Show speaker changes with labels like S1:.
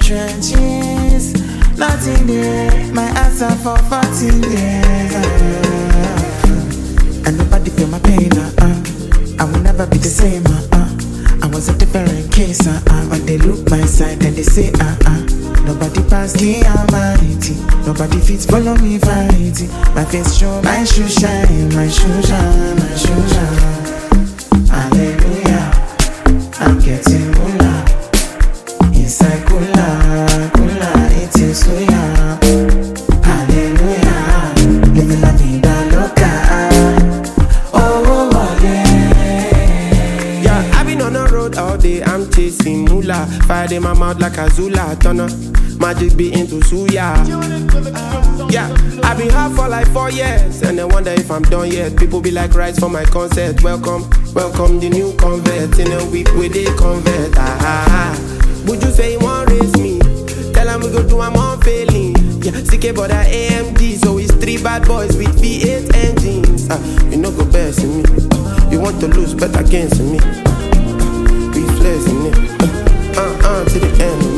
S1: trenches. Nothing there, my answer for 14 years. And nobody feel my pain, I will never be the same, I was a different case, when they look my side and they say, nobody pass the humanity, nobody fits follow me vanity. My face show, my shoe shine, my shoe shine, my shoe shine. Hallelujah, I'm getting moolah. Inside cooler, eating suya. Hallelujah, living la vida loca. Oh, yeah.
S2: Yeah, I've been on the road all day, I'm chasing moolah. Fire in my mouth like a Zula turner. Magic be into suya. Yeah, I've been hard for like 4 years, and I wonder if I'm done yet. People be like rice for my concert. Welcome, welcome the new convert. In a week where they convert. Would you say you want raise me? Tell them we go do I'm on failing. Yeah, CK but AMG, so it's 3 bad boys with V8 engines. You know go best in me. You want to lose, bet against me. Be flexing it. To the end.